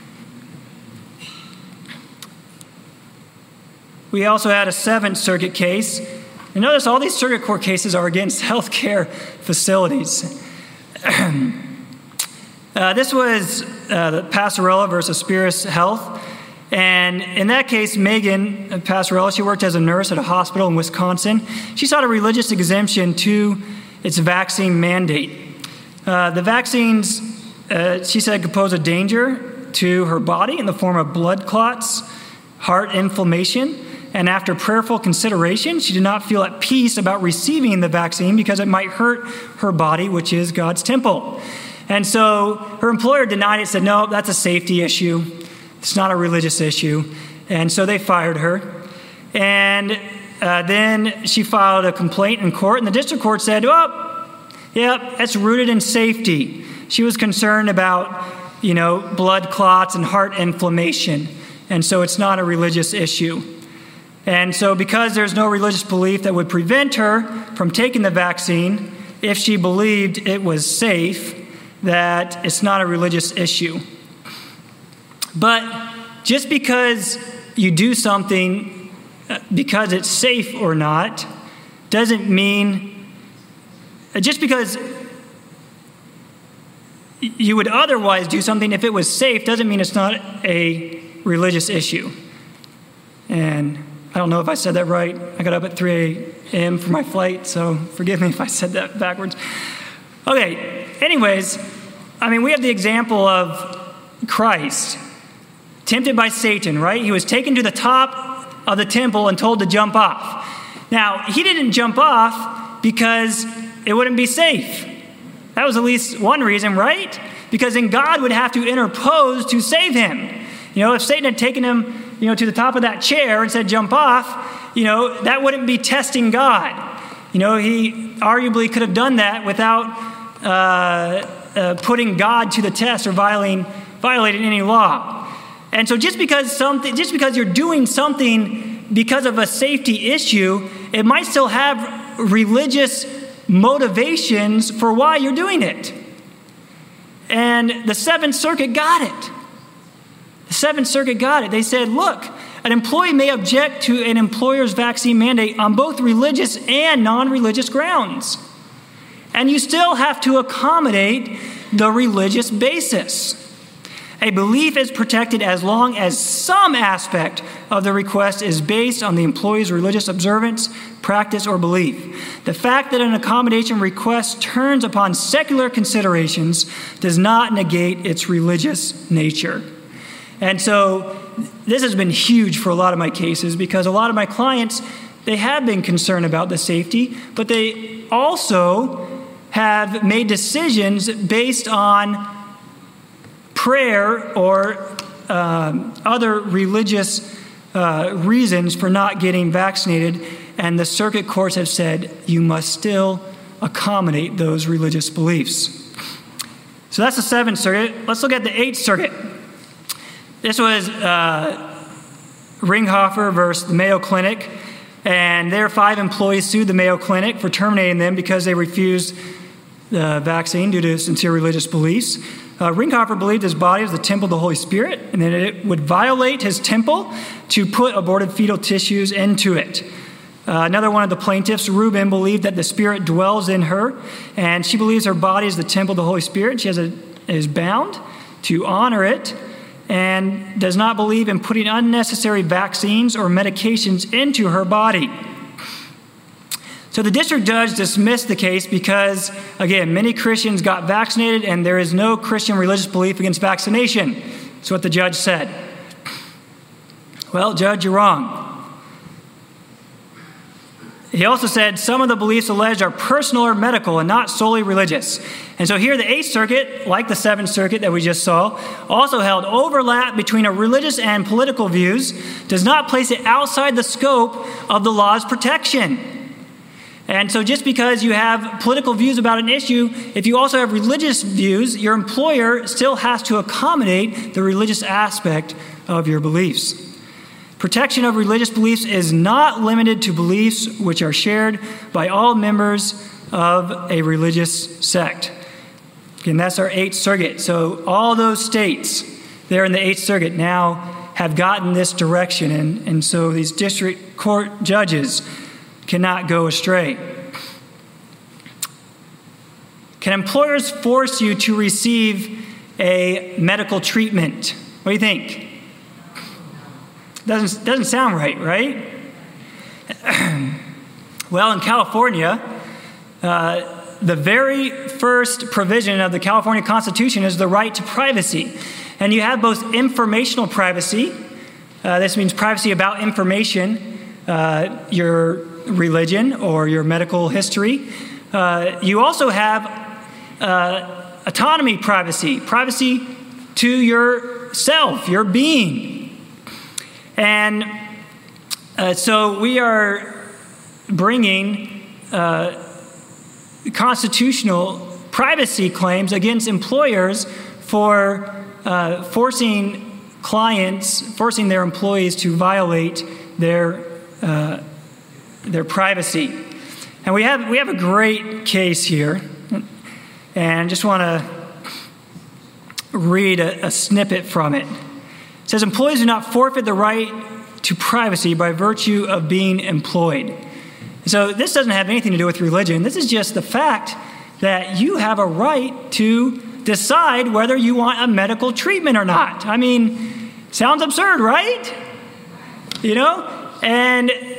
We also had a Seventh Circuit case. And notice all these circuit court cases are against healthcare facilities. uh, this was uh, the Passarella versus Spirus Health. And in that case, Megan Passarella, she worked as a nurse at a hospital in Wisconsin. She sought a religious exemption to its vaccine mandate. Uh, the vaccines, uh, she said, could pose a danger to her body in the form of blood clots, heart inflammation, and after prayerful consideration, she did not feel at peace about receiving the vaccine because it might hurt her body, which is God's temple. And so her employer denied it, said, no, that's a safety issue. It's not a religious issue. And so they fired her. And uh, then she filed a complaint in court, and the district court said, oh, yeah, that's rooted in safety. She was concerned about, you know, blood clots and heart inflammation. And so it's not a religious issue. And so because there's no religious belief that would prevent her from taking the vaccine, if she believed it was safe, that it's not a religious issue. But just because you do something because it's safe or not doesn't mean, just because you would otherwise do something if it was safe doesn't mean it's not a religious issue. And I don't know if I said that right. I got up at three M for my flight, so forgive me if I said that backwards. Okay, anyways, I mean, we have the example of Christ, tempted by Satan, right? He was taken to the top of the temple and told to jump off. Now, he didn't jump off because it wouldn't be safe. That was at least one reason, right? Because then God would have to interpose to save him. You know, if Satan had taken him, you know, to the top of that chair and said, jump off, you know, that wouldn't be testing God. You know, he arguably could have done that without uh, uh, putting God to the test or violating, violating any law. And so just because something, just because you're doing something because of a safety issue, it might still have religious motivations for why you're doing it. And the Seventh Circuit got it. The Seventh Circuit got it. They said, look, an employee may object to an employer's vaccine mandate on both religious and non-religious grounds. And you still have to accommodate the religious basis. A belief is protected as long as some aspect of the request is based on the employee's religious observance, practice, or belief. The fact that an accommodation request turns upon secular considerations does not negate its religious nature. And so this has been huge for a lot of my cases because a lot of my clients, they have been concerned about the safety, but they also have made decisions based on prayer or um, other religious uh, reasons for not getting vaccinated, and the circuit courts have said you must still accommodate those religious beliefs. So that's the Seventh Circuit. Let's look at the Eighth Circuit. This was uh, Ringhofer versus the Mayo Clinic, and their five employees sued the Mayo Clinic for terminating them because they refused the vaccine due to sincere religious beliefs. Uh, Ringhofer believed his body was the temple of the Holy Spirit, and that it would violate his temple to put aborted fetal tissues into it. Uh, another one of the plaintiffs, Rubin, believed that the Spirit dwells in her, and she believes her body is the temple of the Holy Spirit. She has a, is bound to honor it and does not believe in putting unnecessary vaccines or medications into her body. So the district judge dismissed the case because, again, many Christians got vaccinated and there is no Christian religious belief against vaccination. That's what the judge said. Well, judge, you're wrong. He also said some of the beliefs alleged are personal or medical and not solely religious. And so here the Eighth Circuit, like the Seventh Circuit that we just saw, also held overlap between a religious and political views does not place it outside the scope of the law's protection. And so just because you have political views about an issue, if you also have religious views, your employer still has to accommodate the religious aspect of your beliefs. Protection of religious beliefs is not limited to beliefs which are shared by all members of a religious sect. Again, that's our Eighth Circuit. So all those states there in the Eighth Circuit now have gotten this direction, and, and so these district court judges cannot go astray. Can employers force you to receive a medical treatment? What do you think? Doesn't, doesn't sound right, right? Well, in California, uh, the very first provision of the California Constitution is the right to privacy. And you have both informational privacy, uh, this means privacy about information, uh, your religion or your medical history. Uh, you also have uh, autonomy privacy, privacy to yourself, your being. And uh, so we are bringing uh, constitutional privacy claims against employers for uh, forcing clients, forcing their employees to violate their uh, their privacy. And we have we have a great case here, and I just want to read a, a snippet from it. It says, employees do not forfeit the right to privacy by virtue of being employed. So this doesn't have anything to do with religion. This is just the fact that you have a right to decide whether you want a medical treatment or not. I mean, sounds absurd, right? You know? And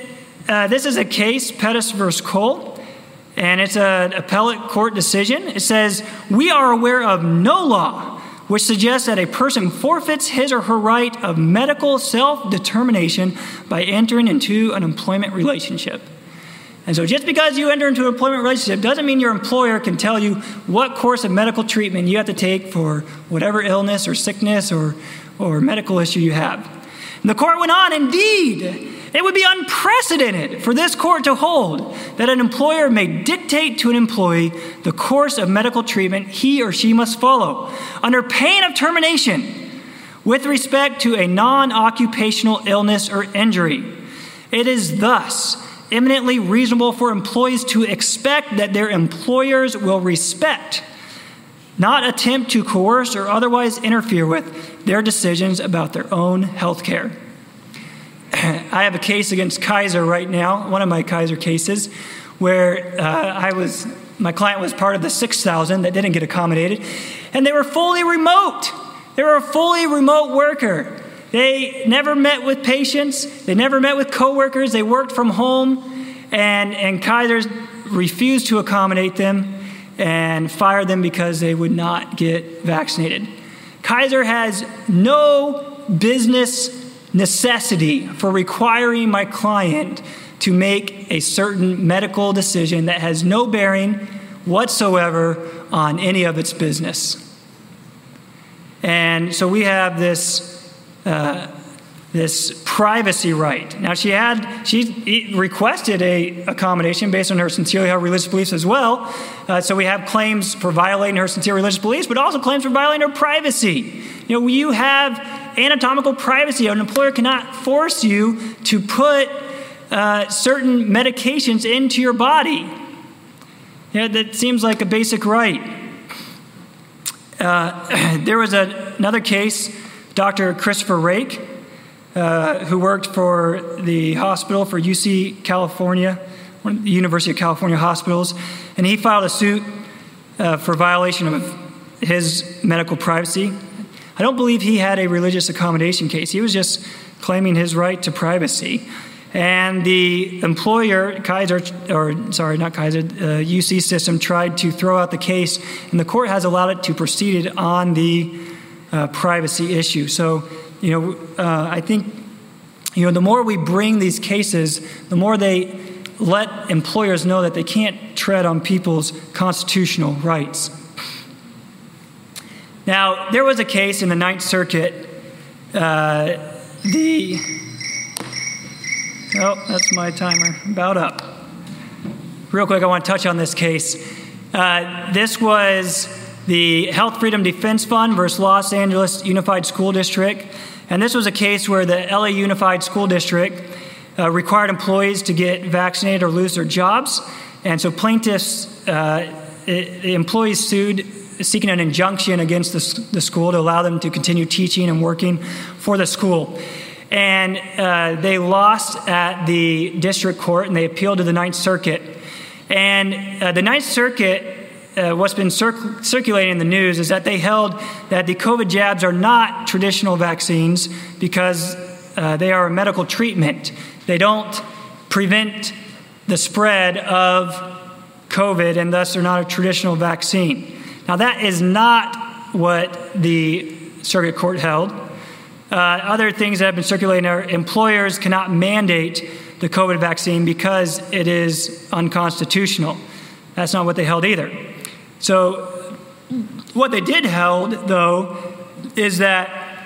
uh, this is a case, Pettis versus Cole, and it's an appellate court decision. It says, we are aware of no law which suggests that a person forfeits his or her right of medical self-determination by entering into an employment relationship. And so just because you enter into an employment relationship doesn't mean your employer can tell you what course of medical treatment you have to take for whatever illness or sickness or, or medical issue you have. And the court went on, indeed, it would be unprecedented for this court to hold that an employer may dictate to an employee the course of medical treatment he or she must follow under pain of termination with respect to a non-occupational illness or injury. It is thus eminently reasonable for employees to expect that their employers will respect, not attempt to coerce or otherwise interfere with their decisions about their own health care. I have a case against Kaiser right now, one of my Kaiser cases, where uh, I was, my client was part of the six thousand that didn't get accommodated, and they were fully remote. They were a fully remote worker. They never met with patients. They never met with coworkers. They worked from home, and, and Kaiser refused to accommodate them and fired them because they would not get vaccinated. Kaiser has no business necessity for requiring my client to make a certain medical decision that has no bearing whatsoever on any of its business. And so we have this uh, this privacy right. Now she had she requested a accommodation based on her sincerely held religious beliefs as well. Uh, so we have claims for violating her sincere religious beliefs, but also claims for violating her privacy. You know, you have anatomical privacy. An employer cannot force you to put uh, certain medications into your body. Yeah, that seems like a basic right. Uh, there was a, another case, Doctor Christopher Rake, uh, who worked for the hospital for U C California, one of the University of California hospitals, and he filed a suit uh, for violation of his medical privacy. I don't believe he had a religious accommodation case. He was just claiming his right to privacy. And the employer, Kaiser, or sorry, not Kaiser, uh, U C system tried to throw out the case, and the court has allowed it to proceed on the uh, privacy issue. So, you know, uh, I think, you know, the more we bring these cases, the more they let employers know that they can't tread on people's constitutional rights. Now, there was a case in the Ninth Circuit, uh, the, oh, that's my timer, about up. Real quick, I want to touch on this case. Uh, this was the Health Freedom Defense Fund versus Los Angeles Unified School District. And this was a case where the L A Unified School District uh, required employees to get vaccinated or lose their jobs. And so plaintiffs, uh, the employees sued, seeking an injunction against the, the school to allow them to continue teaching and working for the school. And uh, they lost at the district court, and they appealed to the Ninth Circuit. And uh, the Ninth Circuit, uh, what's been circ- circulating in the news is that they held that the COVID jabs are not traditional vaccines because uh, they are a medical treatment. They don't prevent the spread of COVID, and thus they're not a traditional vaccine. Now, that is not what the circuit court held. Uh, other things that have been circulating are employers cannot mandate the COVID vaccine because it is unconstitutional. That's not what they held either. So what they did held, though, is that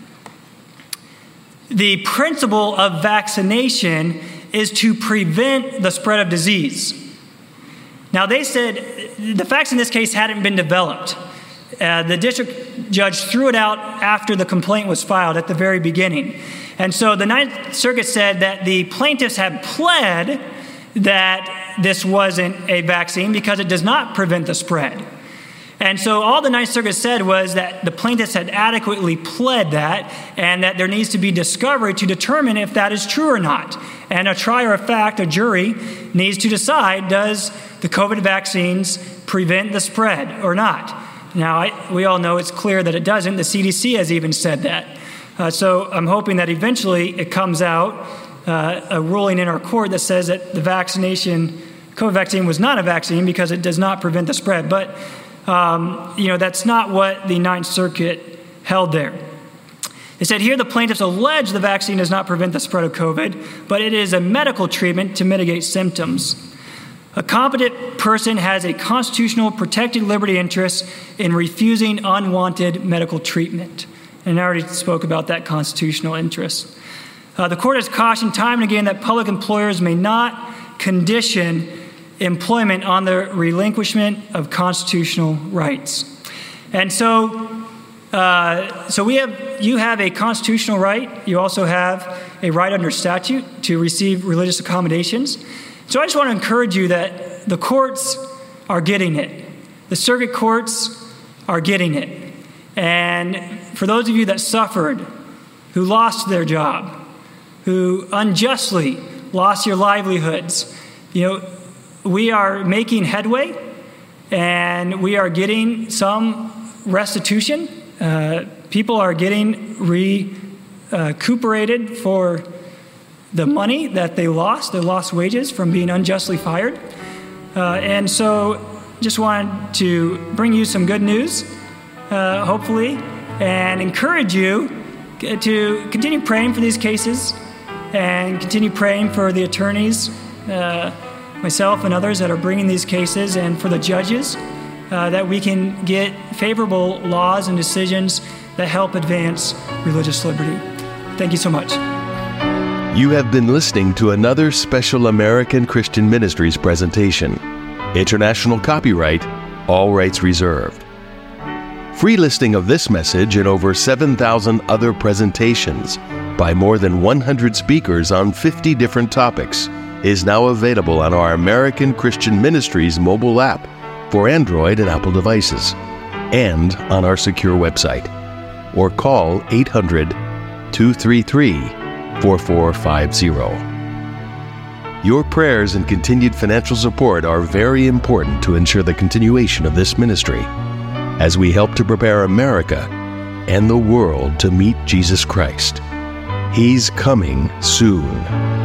the principle of vaccination is to prevent the spread of disease. Now, they said the facts in this case hadn't been developed. Uh, the district judge threw it out after the complaint was filed at the very beginning. And so the Ninth Circuit said that the plaintiffs had pled that this wasn't a vaccine because it does not prevent the spread. And so all the Ninth Circuit said was that the plaintiffs had adequately pled that and that there needs to be discovery to determine if that is true or not. And a trier of fact, a jury, needs to decide, does the COVID vaccines prevent the spread or not? Now, I, we all know it's clear that it doesn't. The C D C has even said that. Uh, so I'm hoping that eventually it comes out uh, a ruling in our court that says that the vaccination, COVID vaccine was not a vaccine because it does not prevent the spread. But, um, you know, that's not what the Ninth Circuit held there. It said here the plaintiffs allege the vaccine does not prevent the spread of COVID, but it is a medical treatment to mitigate symptoms. A competent person has a constitutional protected liberty interest in refusing unwanted medical treatment. And I already spoke about that constitutional interest. Uh, the court has cautioned time and again that public employers may not condition employment on the relinquishment of constitutional rights. And so Uh, so we have, you have a constitutional right. You also have a right under statute to receive religious accommodations. So I just want to encourage you that the courts are getting it. The circuit courts are getting it. And for those of you that suffered, who lost their job, who unjustly lost your livelihoods, you know, we are making headway and we are getting some restitution. Uh, people are getting recuperated uh, for the money that they lost, their lost wages from being unjustly fired. Uh, and so just wanted to bring you some good news, uh, hopefully, and encourage you to continue praying for these cases and continue praying for the attorneys, uh, myself and others that are bringing these cases, and for the judges, Uh, that we can get favorable laws and decisions that help advance religious liberty. Thank you so much. You have been listening to another special American Christian Ministries presentation. International copyright, all rights reserved. Free listing of this message and over seven thousand other presentations by more than one hundred speakers on fifty different topics is now available on our American Christian Ministries mobile app for Android and Apple devices, and on our secure website. Or call eight hundred, two three three, four four five zero. Your prayers and continued financial support are very important to ensure the continuation of this ministry as we help to prepare America and the world to meet Jesus Christ. He's coming soon.